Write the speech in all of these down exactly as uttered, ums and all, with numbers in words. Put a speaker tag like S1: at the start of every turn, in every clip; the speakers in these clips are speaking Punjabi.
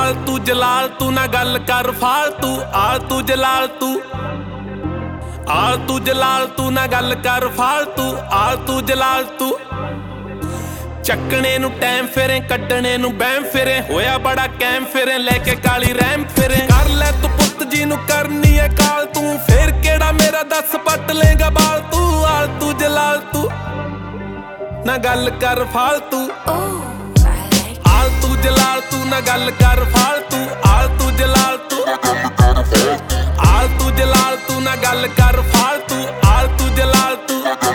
S1: आलतू जलालतू ना गल कर फालतू आलतू जलालतू आलतू जलालतू ना गल कर फालतू आलतू जलालतू ਚੱਕਣੇ ਨੂੰ ਟਾਈਮ ਫਿਰੇ ਕੱਢਣੇ ਨੂੰ ਬਹਿਮ ਫਿਰੇ ਹੋਇਆ ਬੜਾ ਕੈਮ ਫਿਰੇ ਲੈ ਕੇ ਕਾਲੀ ਰਹਿਮ ਫਿਰੇ ਕਰ ਲੈ ਤੂੰ ਪੁੱਤ ਜੀ ਨੂੰ ਕਰਨੀ ਏ ਕਾਲ ਤੂੰ ਫੇਰ ਕਿਹੜਾ ਮੇਰਾ ਦੱਸ ਪੱਟ ਲੇਗਾ ਬਾਲ ਤੂੰ ਆਲਤੂ ਜਲਾਲਤੂ ਨਾ ਗੱਲ ਕਰ ਫਾਲਤੂ ਆਲਤੂ ਜਲਾਲਤੂ ਨਾ ਗੱਲ ਕਰ ਫਾਲਤੂ ਆਲਤੂ ਜਲਾਲਤੂ ਆਲਤੂ ਜਲਾਲਤੂ ਨਾ ਗੱਲ ਕਰ ਫਾਲਤੂ ਆਲਤੂ ਜਲਾਲਤੂ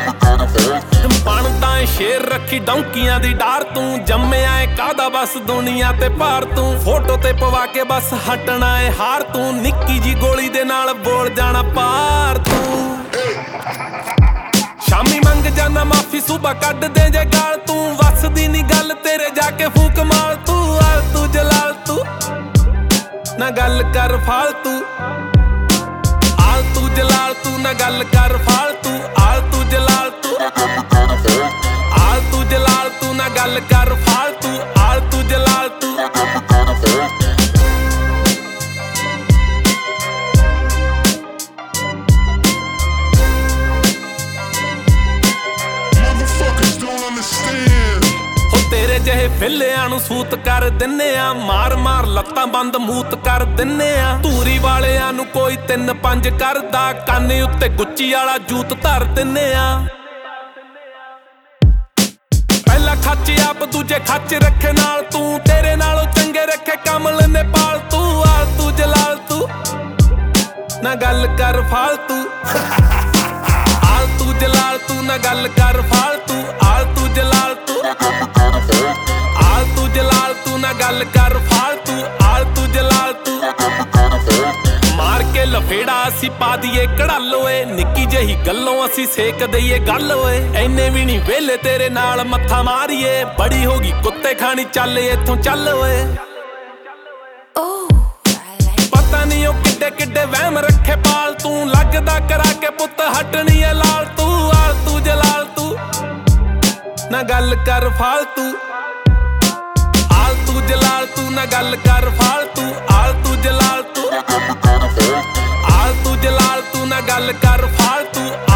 S1: ਬਣਦਾ ਸ਼ੇਰ ਰੱਖੀ ਡੌਂਕੀਆਂ ਦੀ ਡਾਰ ਤੂੰ ਜੰਮਿਆ ਏ ਕਾਹਦਾ ਬਸ ਦੁਨੀਆ ਤੇ ਭਾਰ ਤੂੰ ਫੋਟੋ ਤੇ ਪਵਾ ਕੇ ਬਸ ਹਟਣਾ ਏ ਹਾਰ ਤੂੰ ਨਿੱਕੀ ਜੀ ਗੋਲੀ ਦੇ ਨਾਲ ਬੋਲ ਜਾਣਾ ਪਾਰ ਤੂੰ ਸ਼ਾਮੀ ਮੰਗ ਜਾਣਾ ਮਾਫੀ ਸੁਬਾ ਕੱਢ ਦੇ ਜੇ ਗਾਲ ਤੂੰ ਵਸਦੀ ਨੀ ਗੱਲ ਤੇਰੇ ਜਾ ਕੇ ਫੂਕ ਮਾਰ ਤੂੰ ਆਲਤੂ ਜਲਾਲਤੂ ਨਾ ਗੱਲ ਕਰ ਫਾਲਤੂ ਆਲਤੂ ਜਲਾਲਤੂ ਨਾ ਗੱਲ ਕਰ ਫਾਲਤੂ ਆਲਤੂ ਜਲਾਲਤੂ ਆਲਤੂ ਜਲਾਲਤੂ ਨਾ ਗੱਲ ਕਰ ਫਾਲਤੂ ਆਲਤੂ ਜਲਾਲਤੂ ਤੇਰੇ ਜਿਹੇ ਫਿੱਲਿਆਂ ਨੂੰ ਸੂਤ ਕਰ ਦਿੰਨੇ ਆ ਮਾਰ ਮਾਰ ਲੱਤਾਂ ਬੰਦ ਮੂਤ ਕਰ ਦਿੰਨੇ ਆ ਧੂਰੀ ਵਾਲਿਆਂ ਨੂੰ ਕੋਈ ਤਿੰਨ ਪੰਜ ਕਰਦਾ ਕੰਨ ਉੱਤੇ ਗੁੱਚੀ ਵਾਲਾ ਜੂਤ ਧਰ ਦਿੰਨੇ ਆ ਪਹਿਲਾ ਖੱਚ ਆਪ ਦੂਜੇ ਖੱਚ ਰੱਖੇ ਨਾਲ ਤੂੰ ਤੇਰੇ ਨਾਲੋਂ ਚੰਗੇ ਰੱਖੇ ਕਮਲ ਨੇ ਪਾਲ ਤੂੰ ਆਲਤੂ ਜਲਾਲਤੂ ਨਾ ਗੱਲ ਕਰ ਫਾਲਤੂ ਆਲਤੂ ਜਲਾਲਤੂ ਨਾ ਗੱਲ ਕਰ ਫਾਲਤੂ ਆਲਤੂ ਜਲਾਲਤੂ ਆਲਤੂ ਜਲਾਲਤੂ ਨਾ ਗੱਲ ਕਰ ਫਾਲਤੂ ਆਲਤੂ ਜਲਾਲਤੂ ਮਾਰ ਕੇ ਲਫੇੜਾ ਅਸੀਂ ਪਾ ਦਈਏ ਕੜਾਲ ਓਏ ਨਿੱਕੀ ਜਿਹੀ ਗੱਲੋਂ ਅਸੀਂ ਸੇਕ ਦਈਏ ਗੱਲ ਓਏ ਐਨੇ ਵੀ ਨਹੀਂ ਵੇਲੇ ਤੇਰੇ ਨਾਲ ਮੱਥਾ ਮਾਰੀਏ ਬੜੀ ਹੋ ਗਈ ਕੁੱਤੇ ਖਾਣੀ ਚੱਲ ਇੱਥੋਂ ਚੱਲ ਓਏ ਪਤਾ ਨਹੀਂ ਉਹ ਕਿੱਡੇ ਕਿੱਡੇ ਵਹਿਮ ਰੱਖੇ ਪਾਲ ਤੂੰ ਲੱਗਦਾ ਕਰਾ ਕੇ ਪੁੱਤ ਹਟਣੀ ਏ ਲਾਲ ਤੂੰ ਆਲਤੂ ਜਲਾਲਤੂ ਨਾ ਗੱਲ ਕਰ ਫਾਲਤੂ ਆਲਤੂ ਜਲਾਲਤੂ ਨਾ ਗੱਲ ਕਰ ਫਾਲਤੂ ਆਲਤੂ ਜਲਾਲਤੂ ਆਲਤੂ ਜਲਾਲਤੂ ਨਾ ਗੱਲ ਕਰ ਫਾਲਤੂ